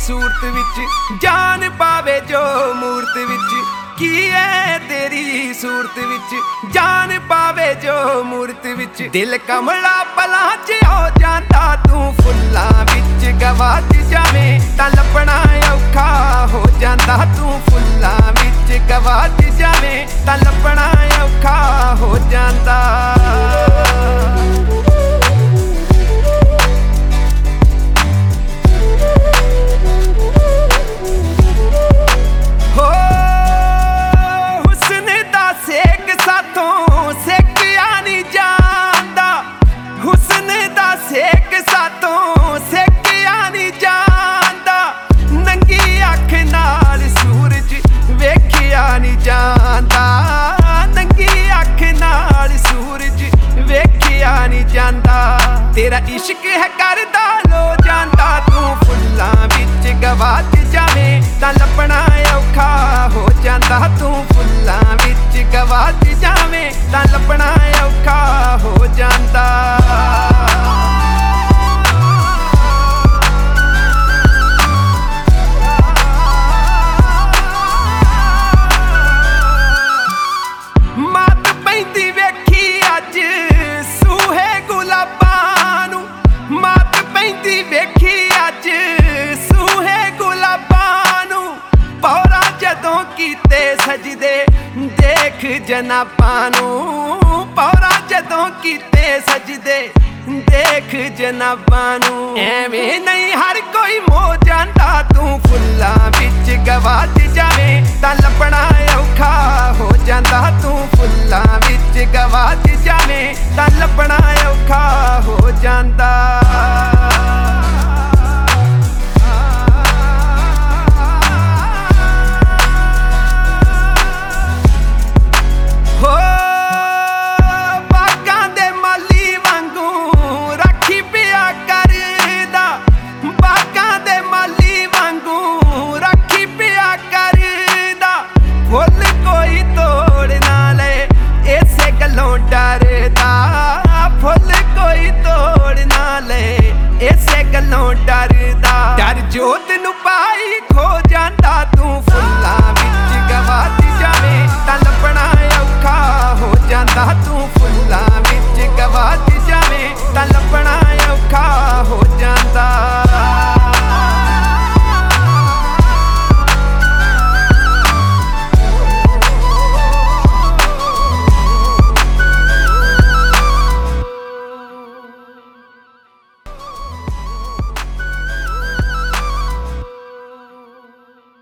सूरत विच जान पावे जो मूरत विच की है तेरी सूरत विच जान पावे जो मूरत विच दिल कमला पलां च हो जांदा तू फुल्लां विच गवाच जावे तां लभना औखा हो जांदा तू फुल्लां विच गवाच जावे तां लभना औखा हो जांदा तेरा इश्क है करदा लो जांदा तू फुल्लां विच गवाच जावे तां लभना औखा हो जांदा तू फुल्लां विच गवाच जावे तां लभना औखा हो जांदा मत पैंदी वेखी अज सूहे गुलाबां नूं मत पैंदी वेखी अज सूहे गुलाबां नूं पौरा जदों कीते सजदे देख जनाबां नूं पौरा जदों कीते सजदे देख जनाबां नूं एवें नहीं हर कोई मो जांदा तू फुल्लां विच गवाच जावे तां लभना औखा हो जांदा तू फुल्लां विच गवाच जावे तां लभना औखा हो जांदा